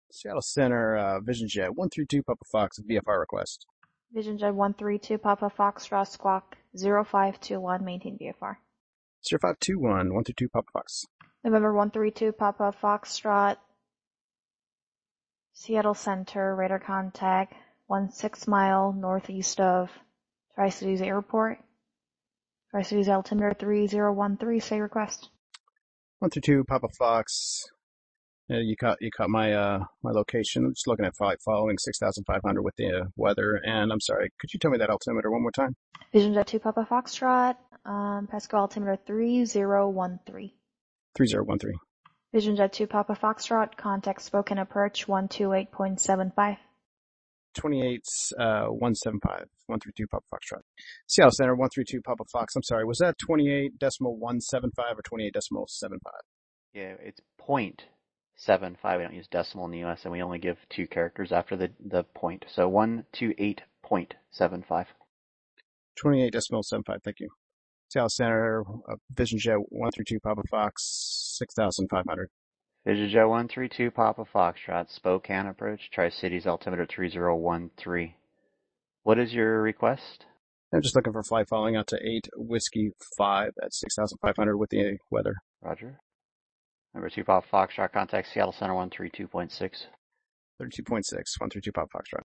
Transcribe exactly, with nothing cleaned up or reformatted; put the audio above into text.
Seattle Center, uh, Vision Jet, one three two Papa Fox, V F R request. Vision Jet one three two Papa Foxtrot Squawk zero five two one, maintain V F R. zero five two one, one three two Papa Fox. November one three two Papa Foxtrot, Seattle Center, radar contact, one six mile northeast of Tri-Cities Airport. Tri-Cities altimeter three zero one three, say request. one three two Papa Fox. Uh, you caught you caught my uh my location. I'm just looking at flight following six thousand five hundred with the uh, weather. And I'm sorry, could you tell me that altimeter one more time? Vision Jet two Papa Foxtrot, um, Pasco altimeter three zero one three. three zero one three. Vision Jet two Papa Foxtrot, contact Spoken approach one two eight point seven five. twenty-eight, uh, one seven five, one three two Papa Foxtrot. Seattle Center, one three two Papa Fox. I'm sorry, was that twenty-eight decimal one seven five or twenty-eight decimal seven five? Yeah, it's point seven five. We don't use decimal in the U S, and we only give two characters after the, the point. So one two eight point seven five. twenty-eight decimal seven five, thank you. Seattle Center, uh, Vision Jet, one three two Papa Fox, six thousand five hundred. Vision Jet one three two Papa Foxtrot, Spokane approach, Tri-Cities altimeter three zero one three. What is your request? I'm just looking for flight following out to eight Whiskey five at six thousand five hundred with the weather. Roger. Number two Papa Foxtrot, contact Seattle Center one three two point six. thirty-two point six, one three two Papa Foxtrot.